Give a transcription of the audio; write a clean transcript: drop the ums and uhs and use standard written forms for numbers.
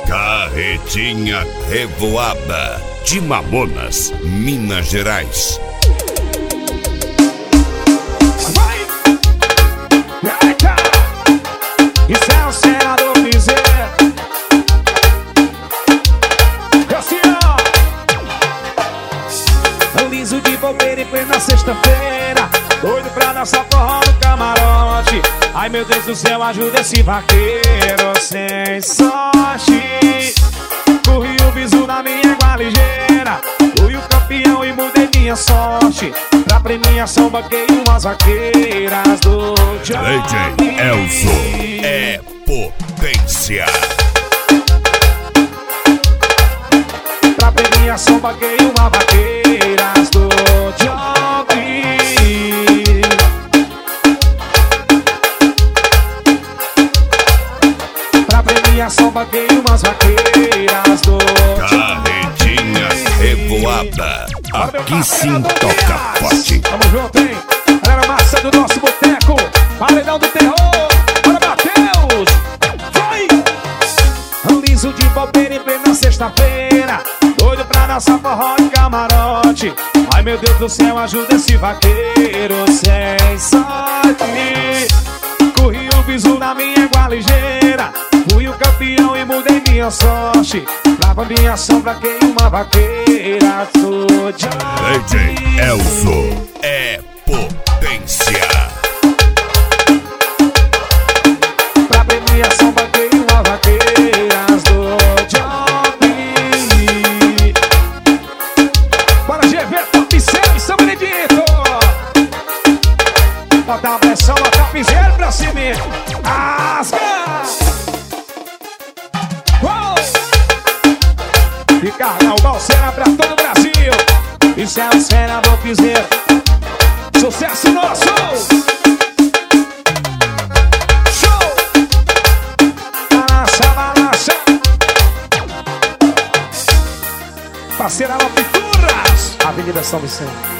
Carretinha Revoada de Mamonas, Minas Gerais. Vai! Eita! Isso é o senador Piseiro. Assim, ó. Liso de bobeira em plena sexta-feira, doido pra dançar forró no camarote. Ai meu Deus do céu, ajuda esse vaqueiro sem sorte. Corri o bisu na minha égua ligeira, fui o campeão e mudei minha sorte. Pra premiação banquei umas vaqueiras do Johnny. DJ Elzo é potência. Pra premiação banquei uma vaqueiras do Johnny. Pra premiação banquei umas vaqueiras do Carretinha Revoada, aqui sim toca forte. Tamo junto, hein? Galera massa do nosso boteco, paredão do terror. Bora, Matheus! Vai! Liso de bobeira em plena sexta-feira, doido pra dançar forró de camarote. Ai meu Deus do céu, ajuda esse vaqueiro sem sorte. Corri o bisu na minha égua ligeira, fui o campeão e mudei minha sorte. Pra minha sombra quem uma vaqueira do Johnny. DJ Elzo é potência. Pra premiação banquei uma vaqueiras do Johnny. Bora GV, top 6, São Benedito. Bota a pressão, bota a piseira pra cima. Asca! E Carnal Balseira pra todo o Brasil. Isso é o senador Piseiro. Sucesso nosso! Show! Balança, balança. Parceira Pinturas, Avenida São Vicente.